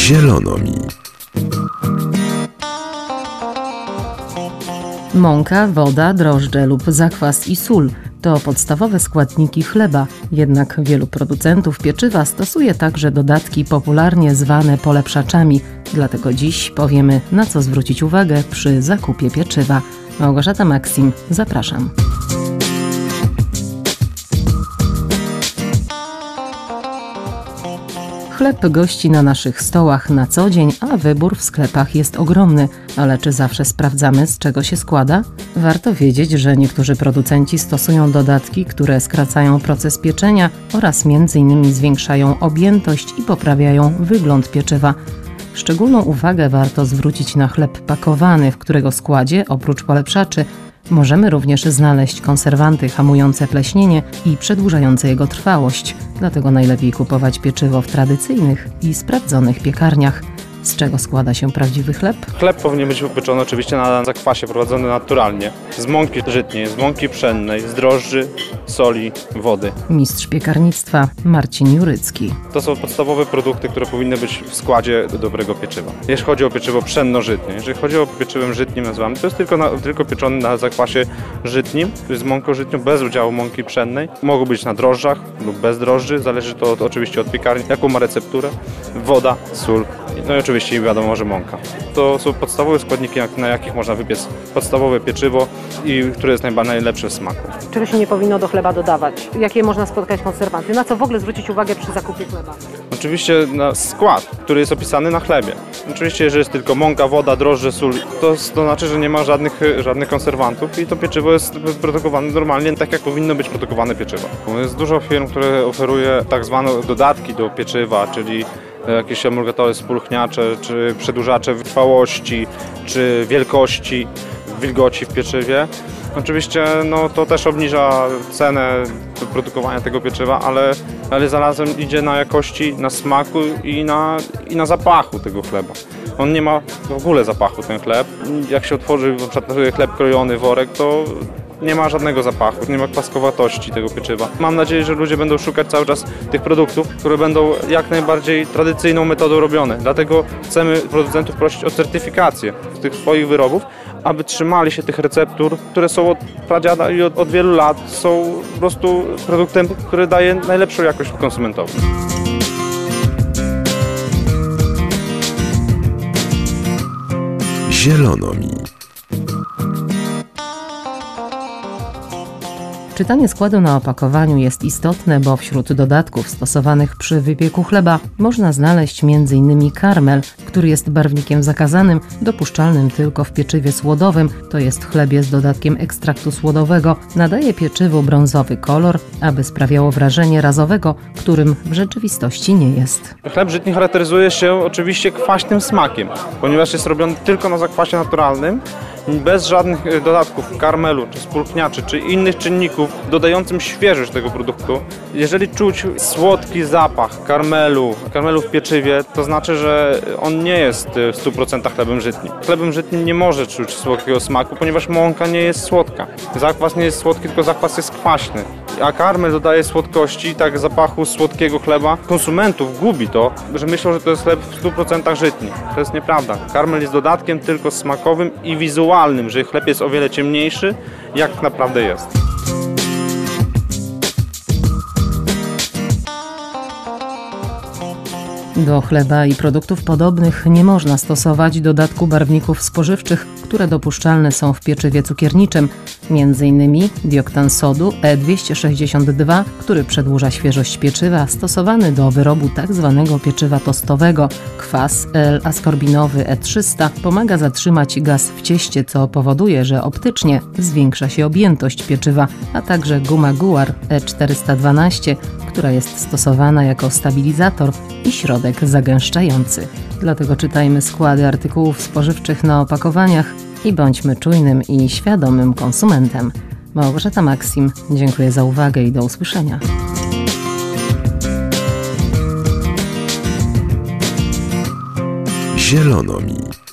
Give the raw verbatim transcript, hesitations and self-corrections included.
Zielono mi. Mąka, woda, drożdże lub zakwas i sól to podstawowe składniki chleba, jednak wielu producentów pieczywa stosuje także dodatki popularnie zwane polepszaczami. Dlatego dziś powiemy, na co zwrócić uwagę przy zakupie pieczywa. Małgorzata Maksim, zapraszam. Chleb gości na naszych stołach na co dzień, a wybór w sklepach jest ogromny. Ale czy zawsze sprawdzamy, z czego się składa? Warto wiedzieć, że niektórzy producenci stosują dodatki, które skracają proces pieczenia oraz między innymi zwiększają objętość i poprawiają wygląd pieczywa. Szczególną uwagę warto zwrócić na chleb pakowany, w którego składzie, oprócz polepszaczy, możemy również znaleźć konserwanty hamujące pleśnienie i przedłużające jego trwałość. Dlatego najlepiej kupować pieczywo w tradycyjnych i sprawdzonych piekarniach. Z czego składa się prawdziwy chleb? Chleb powinien być upieczony oczywiście na zakwasie, prowadzony naturalnie, z mąki żytniej, z mąki pszennej, z drożdży, soli, wody. Mistrz piekarnictwa Marcin Jurycki. To są podstawowe produkty, które powinny być w składzie dobrego pieczywa. Jeśli chodzi o pieczywo pszenno-żytnie, jeżeli chodzi o pieczywem żytnim nazywamy, to jest tylko, na, tylko pieczony na zakwasie żytnim, z mąką żytnią, bez udziału mąki pszennej. Mogą być na drożdżach lub bez drożdży, zależy to od, oczywiście od piekarni, jaką ma recepturę. Woda, sól, no i oczywiście wiadomo, że mąka. To są podstawowe składniki, na jakich można wypiec podstawowe pieczywo i które jest najba- najlepsze w smaku. Czego się nie powinno do chleba dodawać? Jakie można spotkać konserwanty? Na co w ogóle zwrócić uwagę przy zakupie chleba? Oczywiście na skład, który jest opisany na chlebie. Oczywiście, jeżeli jest tylko mąka, woda, drożdże, sól, to, to znaczy, że nie ma żadnych, żadnych konserwantów i to pieczywo jest produkowane normalnie, tak jak powinno być produkowane pieczywo. Jest dużo firm, które oferuje tak zwane dodatki do pieczywa, czyli jakieś emulgatory, spulchniacze, czy przedłużacze trwałości, czy wielkości, wilgoci w pieczywie. Oczywiście no, to też obniża cenę produkowania tego pieczywa, ale, ale zarazem idzie na jakości, na smaku i na, i na zapachu tego chleba. On nie ma w ogóle zapachu, ten chleb. Jak się otworzy na przykład chleb krojony, worek, to nie ma żadnego zapachu, nie ma kwaskowatości tego pieczywa. Mam nadzieję, że ludzie będą szukać cały czas tych produktów, które będą jak najbardziej tradycyjną metodą robione. Dlatego chcemy producentów prosić o certyfikację tych swoich wyrobów, aby trzymali się tych receptur, które są od pradziada i od, od wielu lat są po prostu produktem, który daje najlepszą jakość konsumentowi. Zielono mi. Czytanie składu na opakowaniu jest istotne, bo wśród dodatków stosowanych przy wypieku chleba można znaleźć między innymi karmel, który jest barwnikiem zakazanym, dopuszczalnym tylko w pieczywie słodowym, to jest chlebie z dodatkiem ekstraktu słodowego, nadaje pieczywu brązowy kolor, aby sprawiało wrażenie razowego, którym w rzeczywistości nie jest. Chleb żytni charakteryzuje się oczywiście kwaśnym smakiem, ponieważ jest robiony tylko na zakwasie naturalnym, bez żadnych dodatków, karmelu, czy spulchniaczy, czy innych czynników dodającym świeżość tego produktu. Jeżeli czuć słodki zapach karmelu, karmelu w pieczywie, to znaczy, że on nie jest w stu procentach chlebem żytnim. Chlebem żytnim nie może czuć słodkiego smaku, ponieważ mąka nie jest słodka. Zakwas nie jest słodki, tylko zakwas jest kwaśny. A karmel dodaje słodkości, tak zapachu słodkiego chleba. Konsumentów gubi to, że myślą, że to jest chleb w stu procentach żytni. To jest nieprawda. Karmel jest dodatkiem tylko smakowym i wizualnym, że chleb jest o wiele ciemniejszy, jak naprawdę jest. Do chleba i produktów podobnych nie można stosować dodatku barwników spożywczych, które dopuszczalne są w pieczywie cukierniczym, między innymi dioktan sodu E dwieście sześćdziesiąt dwa, który przedłuża świeżość pieczywa, stosowany do wyrobu tzw. pieczywa tostowego. Kwas L-askorbinowy E trzysta pomaga zatrzymać gaz w cieście, co powoduje, że optycznie zwiększa się objętość pieczywa, a także guma guar E czterysta dwanaście, która jest stosowana jako stabilizator i środek zagęszczający. Dlatego czytajmy składy artykułów spożywczych na opakowaniach i bądźmy czujnym i świadomym konsumentem. Małgorzata Maksim, dziękuję za uwagę i do usłyszenia. Zielono mi.